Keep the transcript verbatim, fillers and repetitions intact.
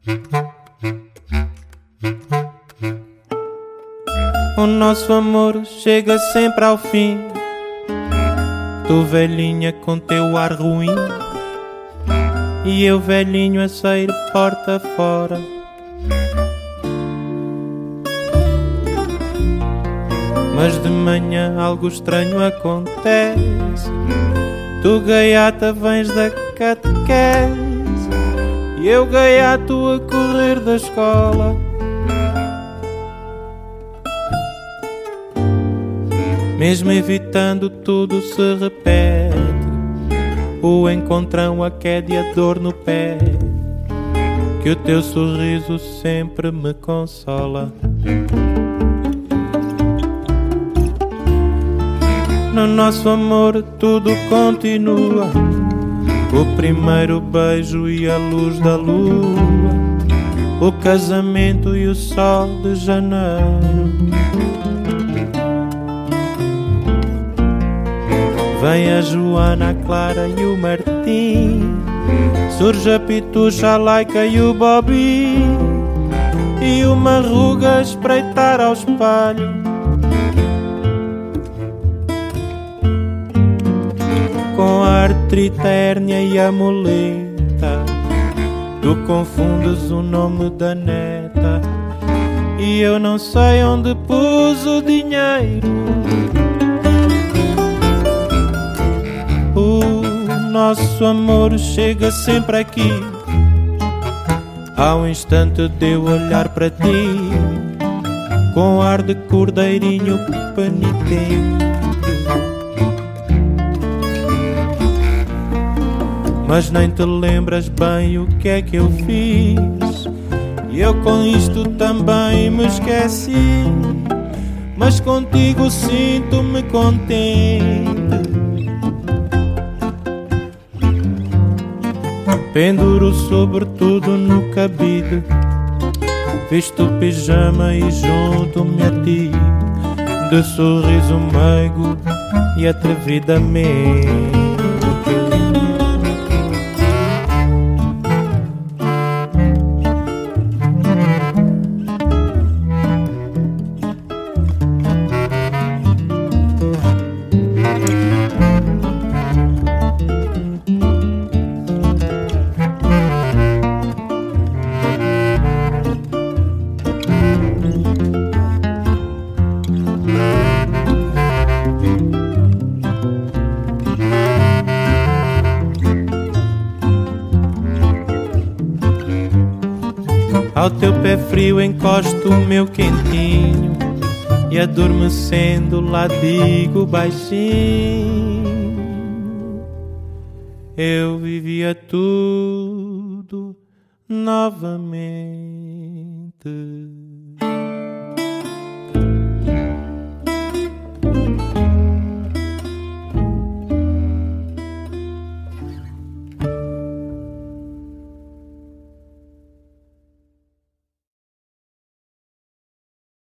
O nosso amor chega sempre ao fim. Tu velhinha com teu ar ruim, e eu velhinho a sair porta fora. Mas de manhã algo estranho acontece. Tu gaiata vens da catequese, e eu gaiato a correr da escola. Mesmo evitando tudo se repete, o encontrão, a queda e a dor no pé, que o teu sorriso sempre me consola. No nosso amor tudo continua, o primeiro beijo e a luz da lua, o casamento e o sol de janeiro. Vem a Joana, a Clara e o Martim, surge a Pitucha, a Laica e o Bobby, e uma ruga a espreitar ao espelho. Com a artrite, a hérnia e a muleta, tu confundes o nome da neta, e eu não sei onde pus o dinheiro. O nosso amor chega sempre aqui, ao instante de eu olhar para ti, com ar de cordeirinho penitente. Mas nem te lembras bem o que é que eu fiz, e eu com isto também me esqueci, mas contigo sinto-me contente. Penduro sobretudo no cabide, visto o pijama e junto-me a ti, de sorriso meigo e atrevidamente. Ao teu pé frio encosto o meu quentinho, e adormecendo lá digo baixinho: eu vivia tudo novamente.